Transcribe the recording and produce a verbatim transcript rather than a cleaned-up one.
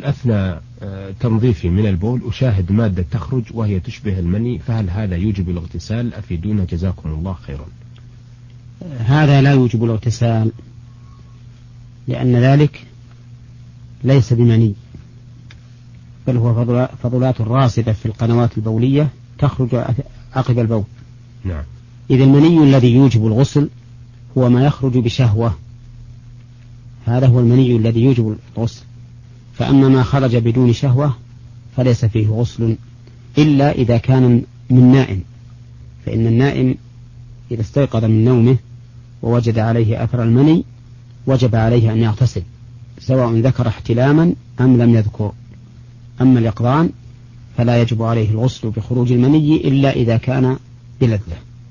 أثناء تنظيفي من البول أشاهد مادة تخرج وهي تشبه المني، فهل هذا يوجب الاغتسال؟ أفيدونا جزاكم الله خيرا. هذا لا يوجب الاغتسال، لأن ذلك ليس بمني، بل هو فضلات راسبة في القنوات البولية تخرج عقب البول. نعم. إذا المني الذي يوجب الغسل هو ما يخرج بشهوة، هذا هو المني الذي يوجب الغسل. فأما ما خرج بدون شهوة فليس فيه غسل، إلا إذا كان من نائم، فإن النائم إذا استيقظ من نومه ووجد عليه أثر المني وجب عليه أن يغتسل، سواء ذكر احتلاما أم لم يذكر. أما اليقظان فلا يجب عليه الغسل بخروج المني إلا إذا كان بلذة.